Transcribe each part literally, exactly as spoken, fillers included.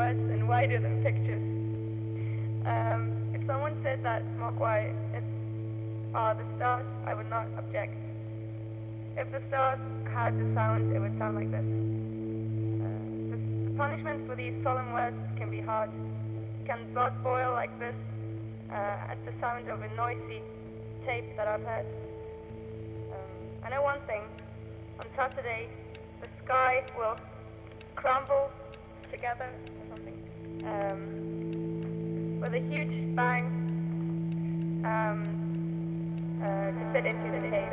words and wider than pictures. Um, if someone said that Mogwai is, are the stars, I would not object. If the stars had the sound, it would sound like this. Uh, the, the punishment for these solemn words can be hard. Can blood boil like this uh, at the sound of a noisy tape that I've heard? Um, I know one thing. On Saturday, the sky will crumble together or something um, with a huge bang um, uh, to fit into the tape.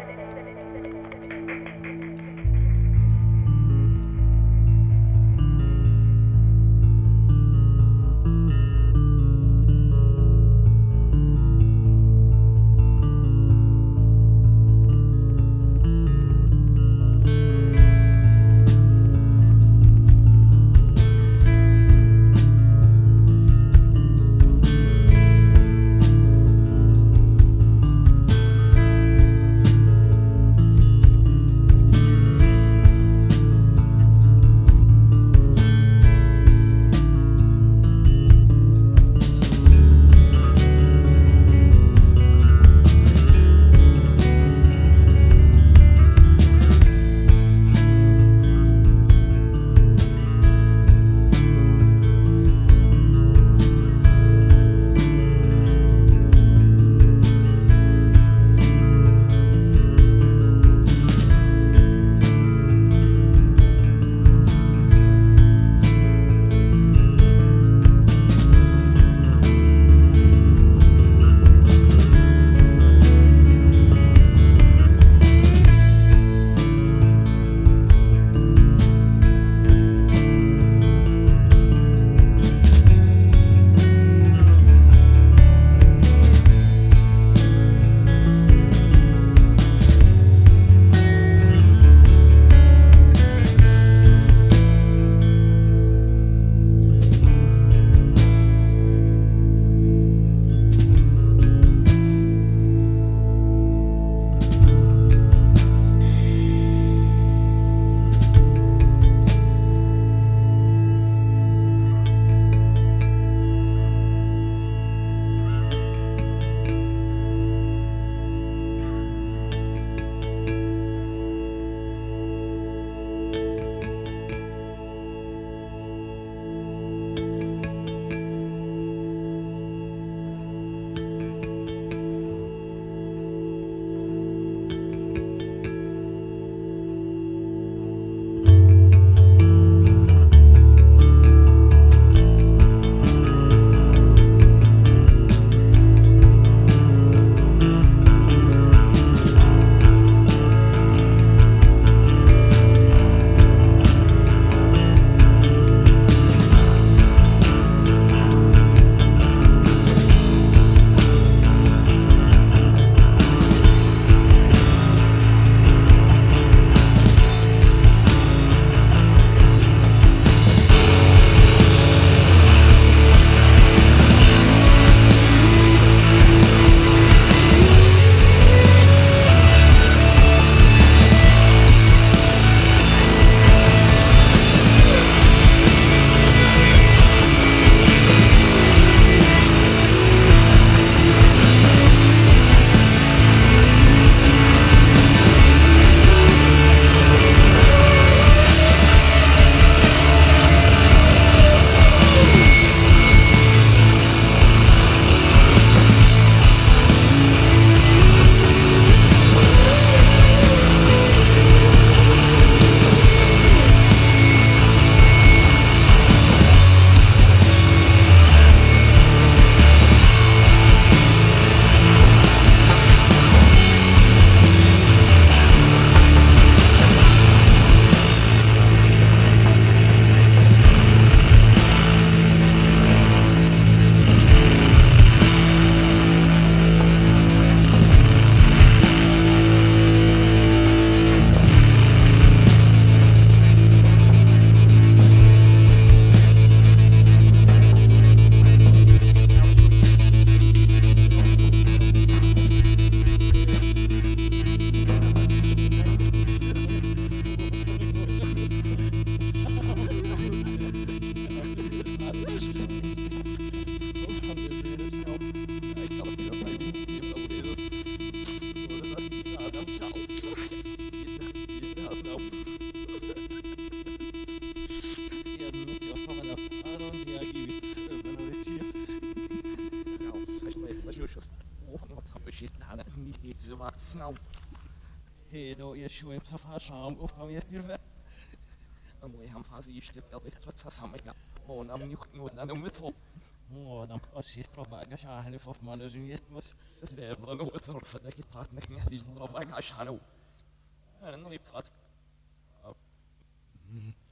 Hedo je šujem sa fášám, upam je tyrve. A můj ham fází ještě velmi co samega. Monam njuchtnu na numitvo. Monam asi probaga šáhne for manözün yetmez. Levran o zarfadaki tatmek nehdij probaga şánu. Her ne yapfat?